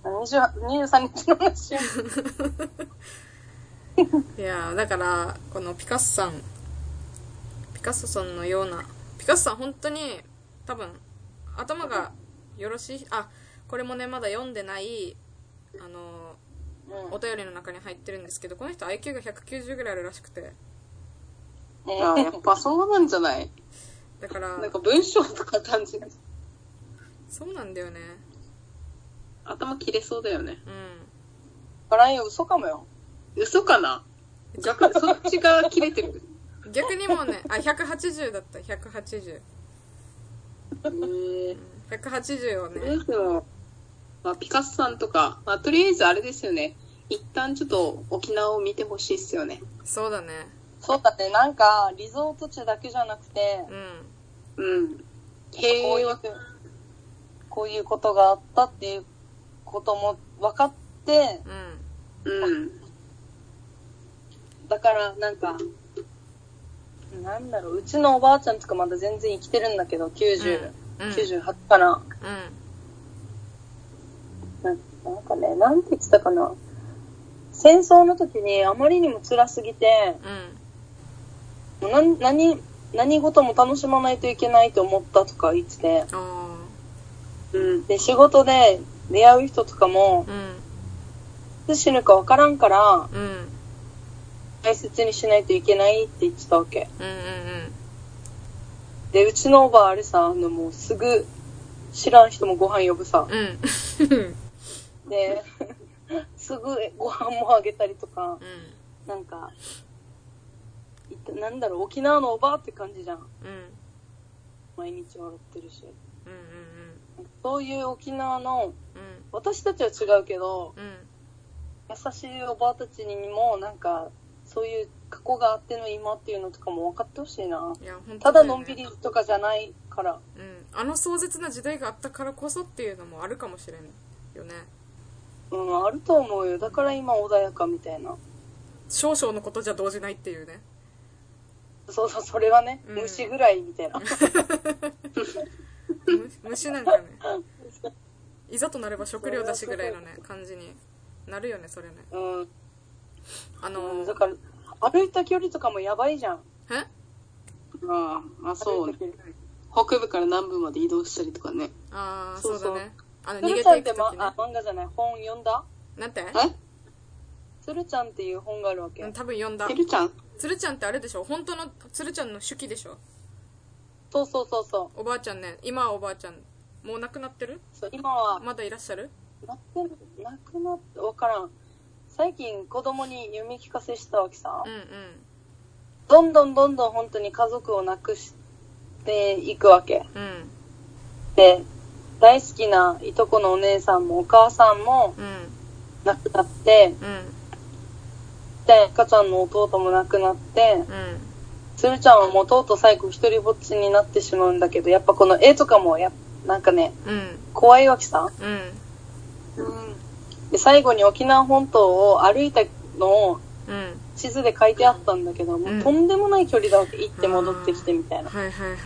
23日の話や。 いやだからこのピカソさんのようなピカソさん本当に多分頭がよろしい。これもねまだ読んでないお便りの中に入ってるんですけど、この人 IQ が190ぐらいあるらしくて、 やっぱそうなんじゃない？ だからなんか文章とか単純にそうなんだよね。 頭切れそうだよね。 からんよ、嘘かもよ。 嘘かな？そっちが切れてる。 逆にもうね180だった。180、180をね。 まあ、ピカソさんとか、まあ、とりあえずあれですよね。一旦ちょっと沖縄を見てほしいっすよね。 そうだね。 そうだね、なんかリゾート地だけじゃなくて、こういうことがあったっていうことも分かって、だからなんかなんだろう、うちのおばあちゃんとかまだ全然生きてるんだけど、98かな。なんかね、なんて言ってたかな。戦争の時にあまりにも辛すぎて、何事も楽しまないといけないと思ったとか言ってて、で仕事で出会う人とかも、いつ死ぬかわからんから、大切にしないといけないって言ってたわけ。でうちのおばあれさ、もうすぐ知らん人もご飯呼ぶさ。ですぐご飯もあげたりとか、なんかなんだろう、沖縄のおばあって感じじゃん。毎日笑ってるし、そういう沖縄の、私たちは違うけど、優しいおばあたちにもなんかそういう過去があっての今っていうのとかも分かってほしいな。 いや、本当だよね。 ただのんびりとかじゃないから、 あの壮絶な時代があったからこそっていうのもあるかもしれないよね。 あると思うよ。だから今穏やかみたいな。 少々のことじゃ動じないっていうね。 そうそう、それはね、虫ぐらいみたいな。 虫なんかね、いざとなれば食料だしぐらいのね感じになるよね、それね。 だから歩いた距離とかもやばいじゃん。 そうね。北部から南部まで移動したりとかね。 そうだね。逃げていくときね。漫画じゃない、本読んだ？ なんて？ 鶴ちゃんっていう本があるわけ。 多分読んだ。鶴ちゃんってあれでしょ？本当の鶴ちゃんの手記でしょ？ そう。 おばあちゃんね。今はおばあちゃんもう亡くなってる？ そう、今はまだいらっしゃる？ 亡くなって分からん。最近子供に読み聞かせしたわけさ。どんどん本当に家族を亡くしていくわけ。で、大好きないとこのお姉さんもお母さんも亡くなって、で赤ちゃんの弟も亡くなって、鶴ちゃんはもうとうとう最後一人ぼっちになってしまうんだけど、やっぱこの絵とかもなんかね、怖いわけさ。で最後に沖縄本島を歩いたのを地図で書いてあったんだけど、もうとんでもない距離だわけ。行って戻ってきてみたいな。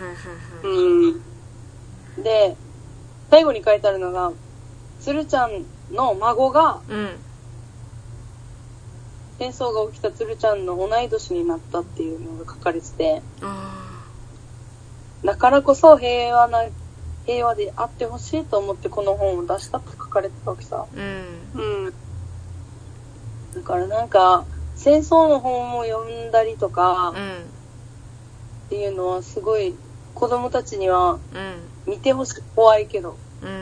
で最後に書いてあるのが、鶴ちゃんの孫が、戦争が起きた鶴ちゃんの同い年になったっていうのが書かれてて、だからこそ平和であってほしいと思ってこの本を出したって書かれてたわけさ。だからなんか戦争の本を読んだりとか、っていうのはすごい子供たちには見てほしい。怖いけど、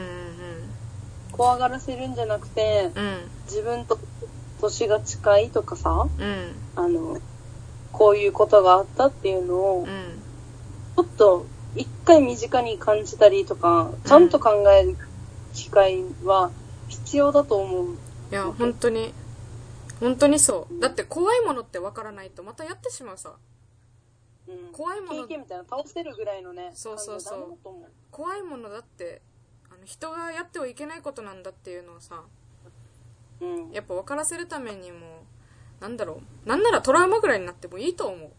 怖がらせるんじゃなくて、自分と年が近いとかさ、こういうことがあったっていうのを、ちょっと一回身近に感じたりとか、ちゃんと考える機会は必要だと思う。 いや本当にそう。だって怖いものってわからないとまたやってしまうさ。怖いもの経験みたいな倒せるぐらいのね。 そう怖いものだって人がやってはいけないことなんだっていうのをさ、やっぱ分からせるためにも、なんだろう、なんならトラウマぐらいになってもいいと思う。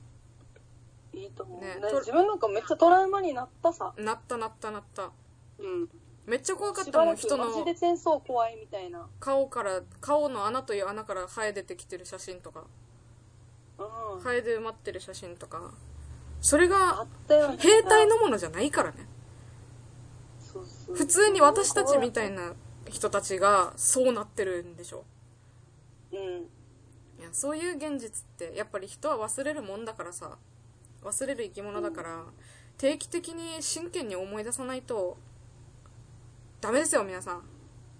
いいと思うね。自分なんかめっちゃトラウマになったさ。 なった。 めっちゃ怖かったもん。人のマジで戦争怖いみたいな。 顔の穴という穴からハエ出てきてる写真とか、ハエで埋まってる写真とか、それが兵隊のものじゃないからね。普通に私たちみたいな人たちがそうなってるんでしょ。いや、そういう現実ってやっぱり人は忘れるもんだからさ、忘れる生き物だから、定期的に真剣に思い出さないとダメですよ、皆さん。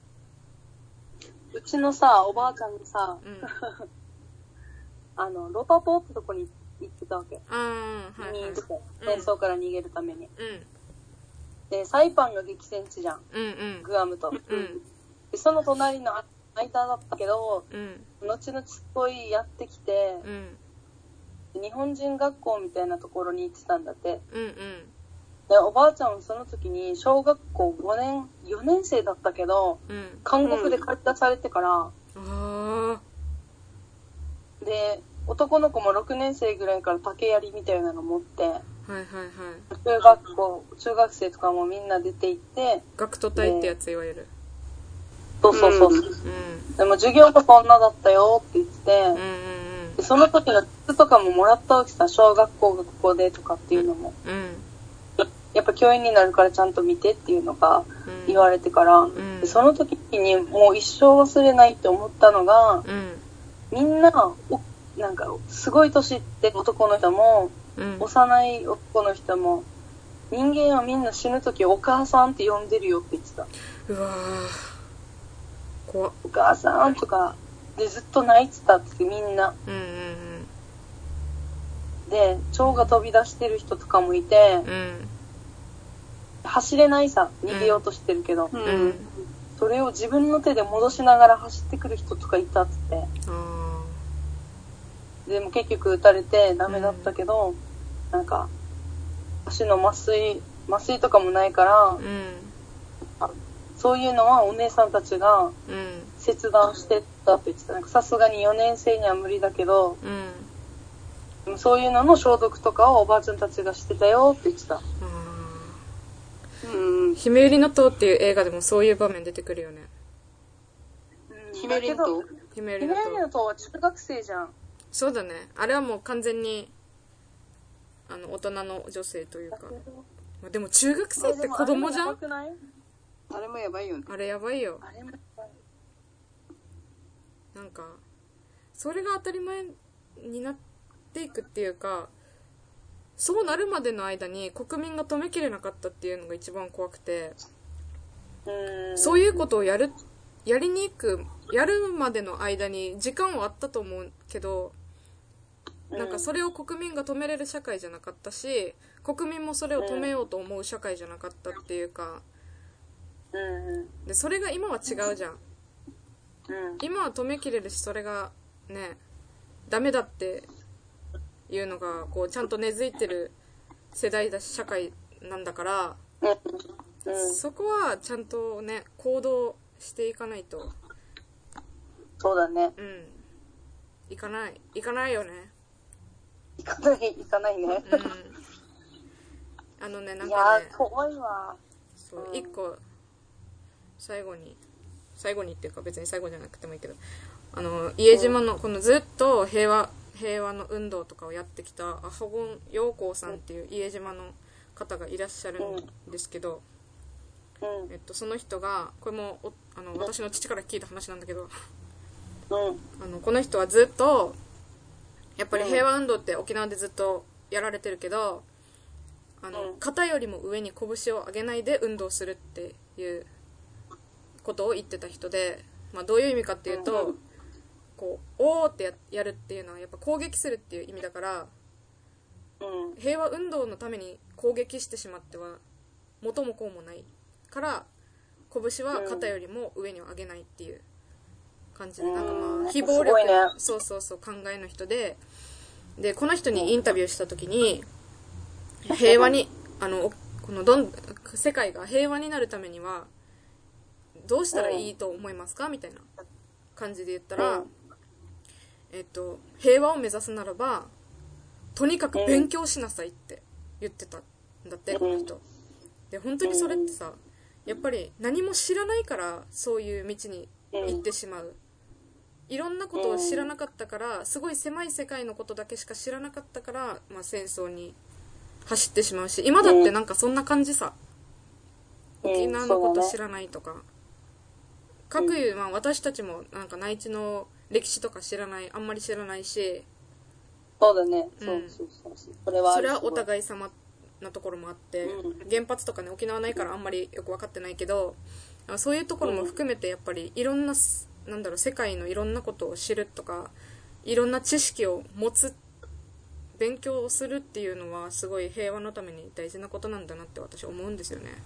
うちのさ、おばあちゃんにさ、ロタ島ってとこに行ってたわけ。戦争から逃げるために。で、サイパンが激戦地じゃん。グアムと。で、その隣の間だったけど、後々すごいやってきて、日本人学校みたいなところに行ってたんだって。で、おばあちゃんはその時に小学校4年生だったけど、監獄で駆り出されてから、で、男の子も6年生ぐらいから竹槍みたいなの持って、中学生とかもみんな出て行って、 学徒隊ってやついわゆる。 そう。でも授業がそんなだったよって言ってて、でその時の靴とかももらったわけさ、小学校がここでとかっていうのも。やっぱ教員になるからちゃんと見てっていうのが言われてから、でその時にもう一生忘れないって思ったのが、みんな、なんかすごい年って男の人も、幼い男の人も、人間はみんな死ぬ時お母さんって呼んでるよって言ってた。 うわー、怖っ。 お母さんとかでずっと泣いてたってみんな。で、腸が飛び出してる人とかもいて、走れないさ、逃げようとしてるけど、それを自分の手で戻しながら走ってくる人とかいたっつって。でも結局撃たれてダメだったけど、なんか足の麻酔とかもないから、そういうのはお姉さんたちが切断してったって言ってた。なんかさすがに4年生には無理だけど、でもそういうのの消毒とかをおばあちゃんたちがしてたよって言ってた。 ひめゆりの塔っていう映画でもそういう場面出てくるよね。 ひめゆりの塔？ ひめゆりの塔は中学生じゃん。 そうだね。あれはもう完全に大人の女性というか。でも中学生って子供じゃん？ あれもやばいよね。 あれやばいよ。なんかそれが当たり前になっていくっていうか、そうなるまでの間に国民が止めきれなかったっていうのが一番怖くて、そういうことをやるまでの間に時間はあったと思うけど、なんかそれを国民が止めれる社会じゃなかったし、国民もそれを止めようと思う社会じゃなかったっていうか、でそれが今は違うじゃん。今は止めきれるし、それがねダメだっていうのがこうちゃんと根付いてる世代だし社会なんだから、そこはちゃんとね行動していかないと。 そうだね。 いかないよね。 いかないね。 なんかね、 いやー怖いわ。 そう、一個最後にっていうか別に最後じゃなくてもいいけど、家島のこのずっと平和の運動とかをやってきたアハゴン陽光さんっていう家島の方がいらっしゃるんですけど、その人がこれも私の父から聞いた話なんだけど、この人はずっとやっぱり平和運動って沖縄でずっとやられてるけど、肩よりも上に拳を上げないで運動するっていうことを言ってた人で、どういう意味かっていうと、こうおーってやるっていうのはやっぱ攻撃するっていう意味だから、平和運動のために攻撃してしまっては元も子もないから拳は肩よりも上には上げないっていう感じで、なんか非暴力、そう考えの人で、この人にインタビューした時に、平和にこの世界が平和になるためにはどうしたらいいと思いますかみたいな感じで言ったら、平和を目指すならばとにかく勉強しなさいって言ってたんだって、この人で。本当にそれってさ、 やっぱり何も知らないからそういう道に行ってしまう。いろんなことを知らなかったから、すごい狭い世界のことだけしか知らなかったから、まあ、戦争に走ってしまうし、今だってなんかそんな感じさ。沖縄のこと知らないとか。各有、まあ私たちもなんか内地の歴史とか知らない、あんまり知らないし。 そうだね。そうそうそう。それはお互い様なところもあって、原発とかね、沖縄ないからあんまりよく分かってないけど、そういうところも含めてやっぱりいろんな、なんだろう、世界のいろんなことを知るとか、いろんな知識を持つ、勉強をするっていうのはすごい平和のために大事なことなんだなって私思うんですよね。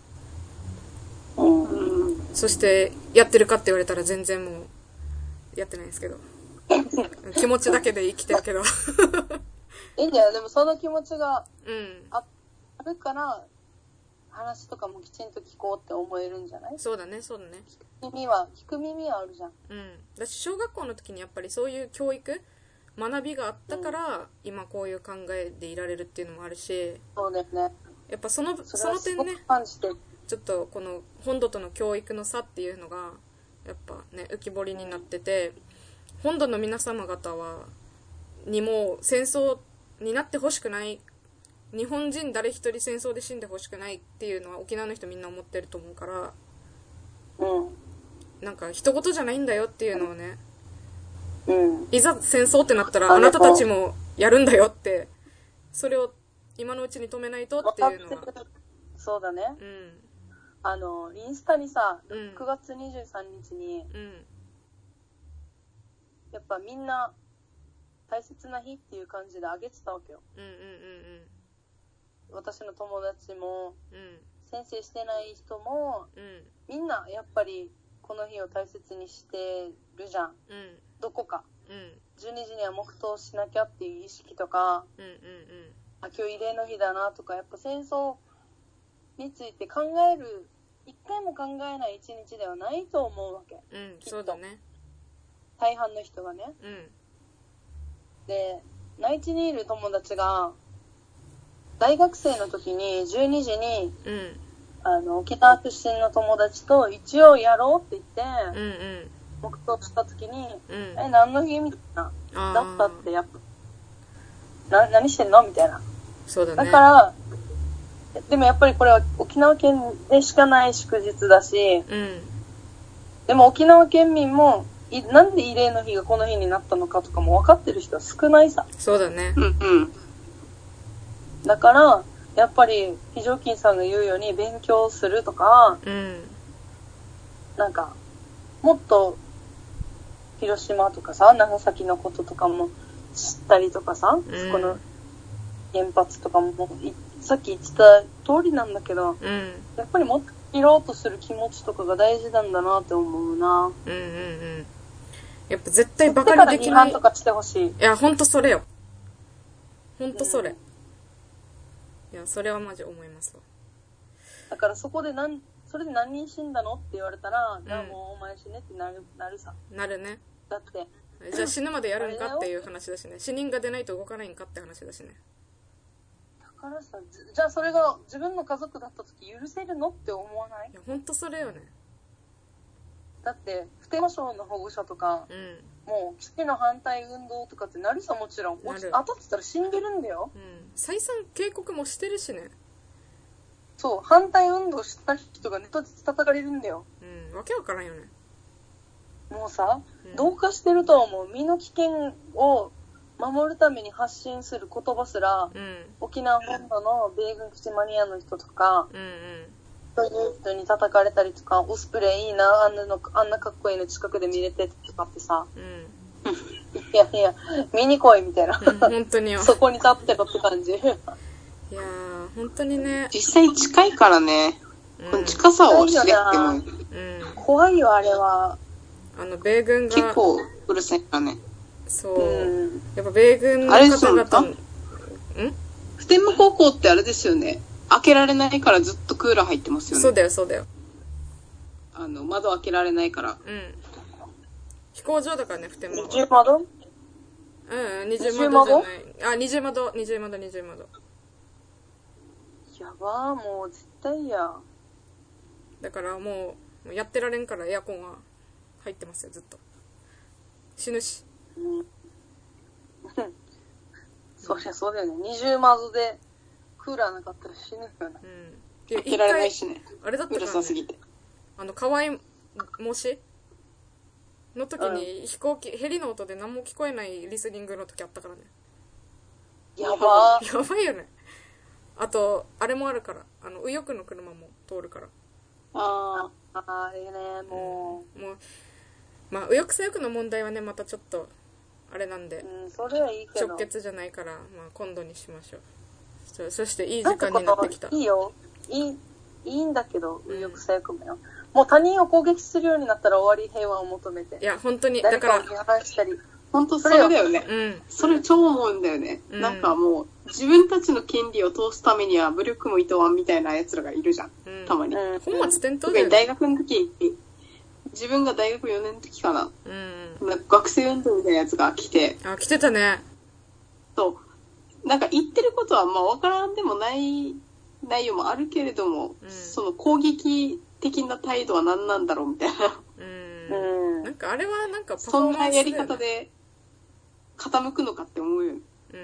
そしてやってるかって言われたら全然もうやってないですけど気持ちだけで生きてるけどいいんだよ。でもその気持ちがあるから話とかもきちんと聞こうって思えるんじゃない？ そうだね、そうだね。 聞く耳はあるじゃん。 だし小学校の時にやっぱりそういう教育学びがあったから、今こういう考えでいられるっていうのもあるし、 そうですね。 やっぱその点ね、ちょっとこの本土との教育の差っていうのがやっぱね浮き彫りになってて、本土の皆様方にも戦争になってほしくない、日本人誰一人戦争で死んでほしくないっていうのは沖縄の人みんな思ってると思うから、なんか人事じゃないんだよっていうのをね、いざ戦争ってなったらあなたたちもやるんだよって、それを今のうちに止めないとっていうのは。 そうだね。インスタにさ、6月23日に、やっぱみんな大切な日っていう感じであげてたわけよ。私の友達も、先生してない人も、みんなやっぱりこの日を大切にしてるじゃん。どこか。12時には黙祷しなきゃっていう意識とか、今日慰霊の日だなとか、やっぱ戦争について考える、一回も考えない一日ではないと思うわけ。 そうだね。 大半の人がね。で、内地にいる友達が、大学生の時に12時に、沖縄出身の友達と一応やろうって言って、黙祷した時に、何の日みたいな。だったってやっぱ、何してんのみたいな。 そうだね。 だから、でもやっぱりこれは沖縄県でしかない祝日だし、でも沖縄県民もなんで慰霊の日がこの日になったのかとかも分かってる人は少ないさ。 そうだね。 だからやっぱり非常勤さんが言うように勉強するとか、なんかもっと広島とかさ、長崎のこととかも知ったりとかさ、そこの原発とかもさっき言ってた通りなんだけど、やっぱりもっと知ろうとする気持ちとかが大事なんだなって思うな。 やっぱ絶対バカにできない。 とかしてほしい。 いや、ほんとそれよ。ほんとそれ。いや、それはマジ思いますわ。 だからそれで何人死んだのって言われたら、じゃあもうお前死ねってなるさ。 なるね。 だって。 じゃあ死ぬまでやるんかっていう話だしね。死人が出ないと動かないんかって話だしね。 だからさ、じゃあそれが自分の家族だった時許せるのって思わない？ いや、ほんとそれよね。 だって、普天間省の保護者とか、もう基地の反対運動とかってなるさ、もちろん。当たってたら死んでるんだよ。 再三警告もしてるしね。 そう、反対運動した人がネットで叩かれるんだよ。 わけわからんよね。 もうさ、同化してると思う。身の危険を守るために発信する言葉すら、沖縄本土の米軍基地マニアの人とか、そういう人に叩かれたりとか、オスプレイいいな、あんなかっこいいの近くで見れてとかってさ、いやいや、見に来いみたいな。 本当によ。 そこに立ってろって感じ。いやー、本当にね。 実際近いからね、この近さを知れっても、 怖いよ、あれは。 米軍が。 結構うるさいからね。 そう。やっぱ米軍の方々、 普天間高校ってあれですよね。開けられないからずっとクーラー入ってますよね。 そうだよ、そうだよ。 窓開けられないから。 飛行場だからね、普天間は。 二重窓？ 二重窓じゃない。二重窓。 やばー、もう絶対や。 だからもうやってられんからエアコンは入ってますよずっと。死ぬし。 そうだよね。20マゾでクーラーなかったら死ぬよね。 開けられないしね。 あれだったから、ね、 うるさすぎて。 河合模試の時に飛行機、ヘリの音で何も聞こえないリスニングの時あったからね。 やばいよね。あとあれもあるから、右翼の車も通るから。 あれね、もうまあ右翼左翼の問題はねまたちょっとあれなんで、 それはいいけど直結じゃないから、まあ、今度にしましょう。そしていい時間になってきた。 いいよ、いいんだけど、右翼左翼もよ、もう他人を攻撃するようになったら終わり、平和を求めて。 いや本当にだから誰かを批判したり、 本当それだよね。それ超思うんだよね。なんかもう自分たちの権利を通すためには武力もいとわんみたいなやつらがいるじゃん。たまに。 本末転倒だよね。大学の時、自分が大学4年の時かな。なんか学生運動みたいなやつが来て。 来てたね。 そう。なんか言ってることはまあわからんでもない内容もあるけれども、その攻撃的な態度は何なんだろうみたいな。 なんかあれはなんかパフォそんーマンスなやり方で傾くのかって思うよ。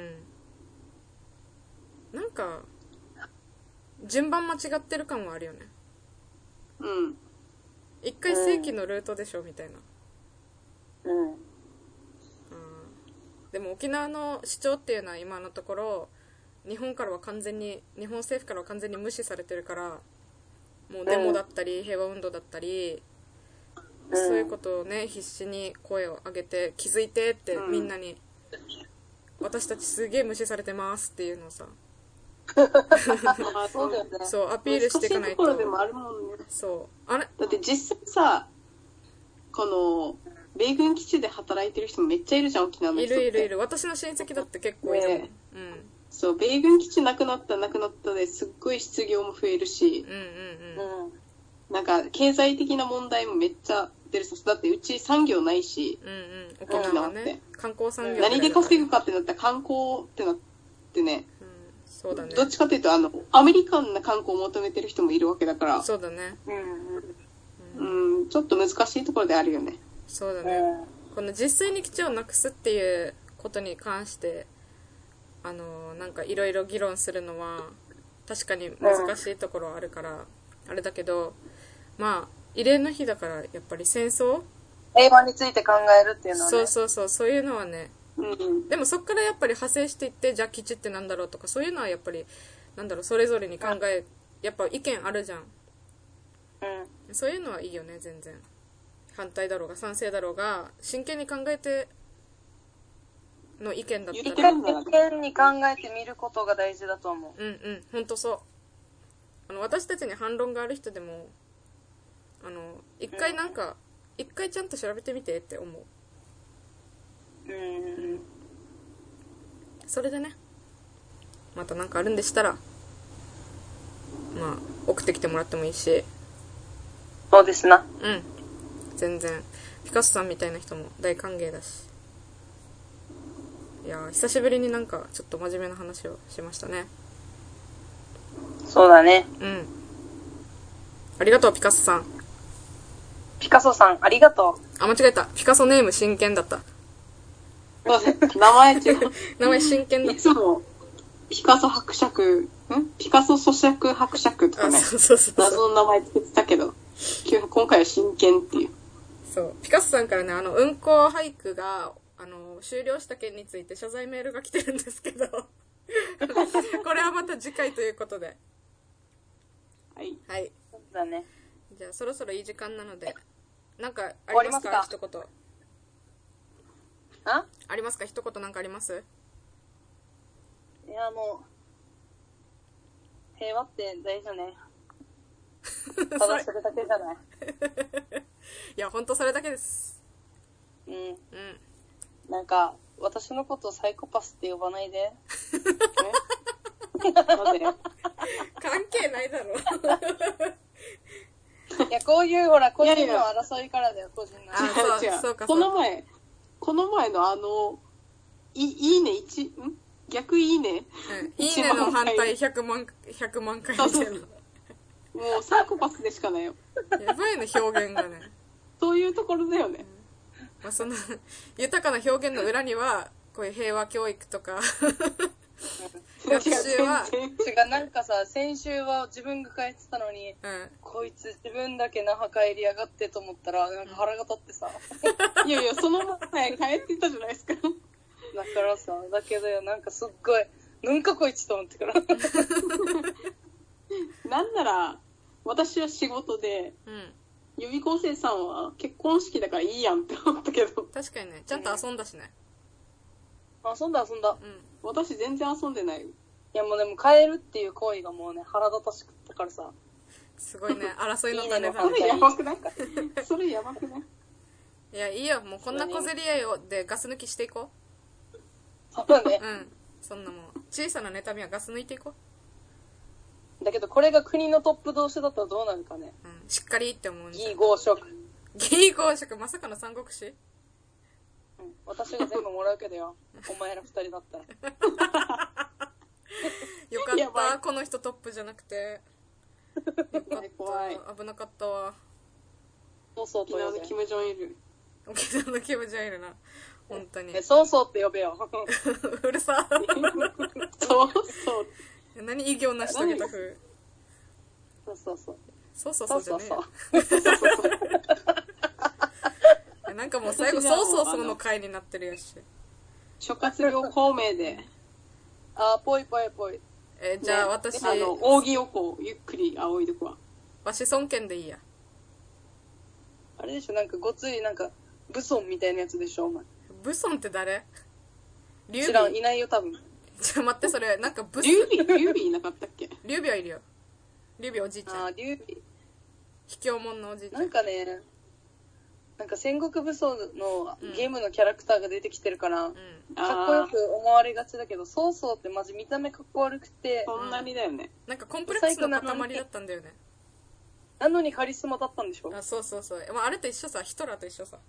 なんか順番間違ってる感はあるよね。一回正規のルートでしょみたいな。でも沖縄の主張っていうのは今のところ日本政府からは完全に無視されてるから、もうデモだったり平和運動だったり、そういうことをね必死に声を上げて気づいてってみんなに、私たちすげえ無視されてますっていうのをさそうだよね。 そうアピールしていかないと。 難しいところでもあるもんね。 そうあれだって実際さ、この米軍基地で働いてる人もめっちゃいるじゃん、沖縄の人って。 いる。私の親戚だって結構いるもん。 そう、米軍基地なくなったですっごい失業も増えるし、なんか経済的な問題もめっちゃ出るし、だってうち産業ないし、 沖縄はね、観光産業何で稼ぐかってなったら観光ってなってね、 そうだね。 どっちかっていうとアメリカンな観光を求めてる人もいるわけだから、 そうだね。 ちょっと難しいところであるよね。 そうだね。この実際に基地をなくすっていうことに関してなんかいろいろ議論するのは確かに難しいところはあるからあれだけど、まあ慰霊の日だからやっぱり戦争平和について考えるっていうのはね、 そういうのはね、でもそっからやっぱり派生していって、じゃあ基地ってなんだろうとかそういうのはやっぱりなんだろう、それぞれに考え、やっぱ意見あるじゃん。そういうのはいいよね。全然反対だろうが賛成だろうが真剣に考えての意見だったら真剣に考えてみることが大事だと思う。 ほんとそう。私たちに反論がある人でも一回ちゃんと調べてみてって思う。それでね、またなんかあるんでしたらまあ送ってきてもらってもいいし。 そうですな。 全然ピカソさんみたいな人も大歓迎だし。いや久しぶりになんかちょっと真面目な話をしましたね。 そうだね。 ありがとうピカソさん。 ピカソさんありがとう。 間違えた。ピカソネーム真剣だった。 名前違う。 名前真剣だった。 いつもピカソ伯爵ピカソ咀嚼伯爵とかね、謎の名前つけてたけど今回は真剣っていう。 そうピカソさんからね運行俳句が終了した件について謝罪メールが来てるんですけどこれはまた次回ということで、はい、 そうだね。 じゃあそろそろいい時間なのでなんかありますか？一言ありますか？一言なんかあります？ いやもう平和って大事ね。ただそれだけじゃない。 いやほんとそれだけです。 なんか私のことをサイコパスって呼ばないで。 関係ないだろ。 いやこういうほら個人の争いからだよ。個人の。 そうか。 この前のいいね逆いいね。 いいねの反対100万回みたいな。 もうサイコパスでしかないよ。 やばいね、表現がね。 そういうところだよね。 まあ、その豊かな表現の裏にはこういう平和教育とか学習は違う、なんかさ、先週は自分が帰ってたのに、こいつ自分だけ那覇帰りやがってと思ったら、なんか腹が立ってさ。 いやいや、その前帰ってたじゃないですか。 だからさ、だけどよ、なんかすっごい、なんかこいつと思ってから。 なんなら、私は仕事で、予備校生さんは結婚式だからいいやんって思ったけど。 確かにね、ちゃんと遊んだしね。 遊んだ。 私全然遊んでないよ。 いやもうでも帰るっていう行為がもうね、腹立たしくったからさ。 すごいね、争いの種だね。それやばくないそれやばくないいや、いいよ。もうこんな小競り合いをでガス抜きしていこう。そうだね。 そんなもん。小さな妬みはガス抜いていこう。だけどこれが国のトップ同士だったらどうなるかね。 しっかりって思うんですよ。 義合色。 義合色、まさかの三国志？ 私が全部もらうけどよ。お前ら二人だったら。 よかった、この人トップじゃなくて。よかった、 怖い。 危なかったわ。 そう沖縄のキム・ジョンイル。 沖縄のキム・ジョンイルな。本当に。 そうって呼べよ。 うるさ。 そう。 何異業なし遂げた風。そうじゃねえ。なんかもう最後そうの回になってるやし。 諸葛亮孔明で。 ぽい。 じゃあ私、 扇をこうゆっくり仰いでくわ。 わし孫権でいいや。 あれでしょ、なんかごついなんか武尊みたいなやつでしょ、お前。 武尊って誰？劉備？ 知らん、いないよ多分。 ちょ待って、それなんか劉備いなかったっけ？ 劉備はいるよ。劉備おじいちゃん。 劉備。 卑怯者のおじいちゃん。 なんかね、なんか戦国武装のゲームのキャラクターが出てきてるから、かっこよく思われがちだけど、そうってマジ見た目かっこ悪くて、 そんなにだよね。 なんかコンプレックスの塊だったんだよね。 なのにカリスマだったんでしょ？ そう。まあ、あれと一緒さ、ヒトラーと一緒さ。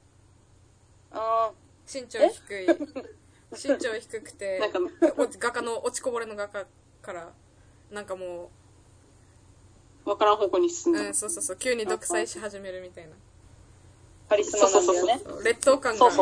身長低くて、なんか画家の落ちこぼれの画家から、なんかもう、わからん方向に進んだ。 そう。急に独裁し始めるみたいな。 カリスマなんだよね。 劣等感が。そう。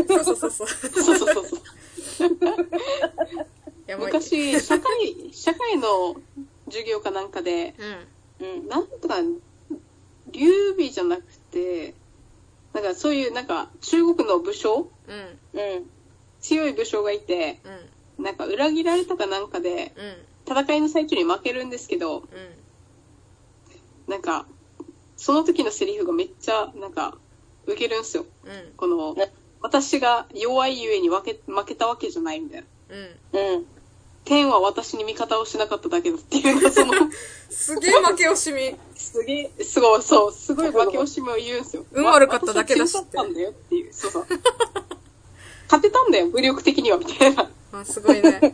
昔、社会の授業かなんかで、なんとか、劉備じゃなくて、なんかそういうなんか中国の武将、強い武将がいて、なんか裏切られたかなんかで、戦いの最中に負けるんですけど、なんかその時のセリフがめっちゃなんかウケるんすよ。この私が弱いゆえに負けたわけじゃないみたいな。天は私に味方をしなかっただけだっていうのそのすげえ負け惜しみ。 すごい負け惜しみを言うんすよ。 悪かっただけだしって。 私は強かったんだよっていう。そう。勝てたんだよ、武力的にはみたいな。 すごいね。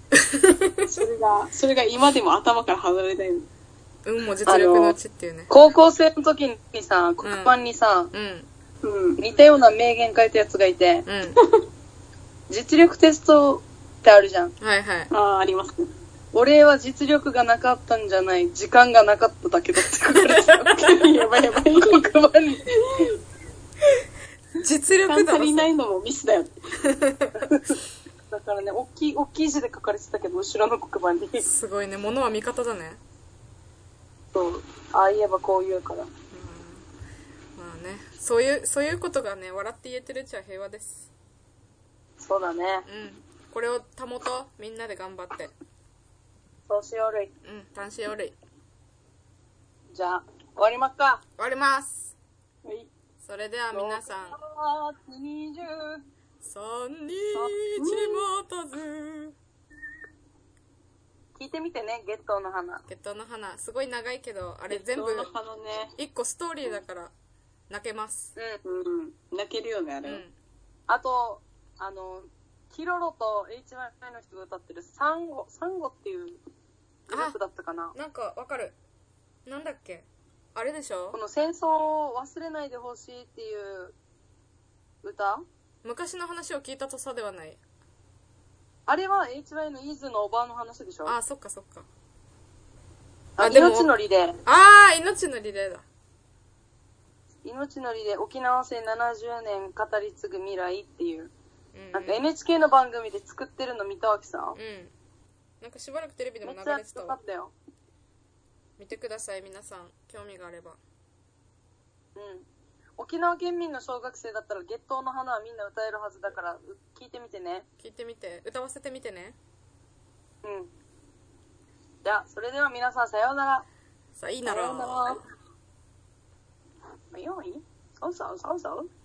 それが今でも頭から離れない。 運も実力のうちっていうね。 高校生の時にさ、黒板にさ、似たような名言書いたやつがいて、実力テストってあるじゃん。 はい。 ありますね。 俺は実力がなかったんじゃない、時間がなかっただけだって書かれてた。 やばい。黒板に。 実力だ足りないのもミスだよ。 だからね、大きい字で書かれてたけど、後ろの黒板に。 すごいね、物は味方だね。 そう。ああ言えばこう言うから。 まあね、そういうことがね、笑って言えてるうちは平和です。 そうだね。 これを保とう。みんなで頑張って。 そうしようるい。 単しようるい。 じゃあ、終わりまっか。 終わります。 はい。 それでは皆さん。 3日待たず。 聞いてみてね、月桃の花。 月桃の花。すごい長いけど、あれ全部、一個ストーリーだから、泣けます。 泣けるよね、あれ。 あと、キロロと HY の人が歌ってるサンゴっていうグループだったかな。 なんかわかる。なんだっけ、あれでしょ、 この戦争を忘れないでほしいっていう歌。 昔の話を聞いたとさではない。 あれは HY のイズのおばあの話でしょ。 そっか。 命のリレー。 命のリレーだ。 命のリレー、沖縄戦70年語り継ぐ未来っていう、なんか NHK の番組で作ってるの見たわけさ。 なんかしばらくテレビでも流れてたわ。めっちゃ良かったよ。見てください、皆さん。興味があれば。 沖縄県民の小学生だったら月桃の花はみんな歌えるはずだから聞いてみてね。 聞いてみて。歌わせてみてね。 じゃあ、それでは皆さんさようなら。 さようなら。 よいそうそうそうそう。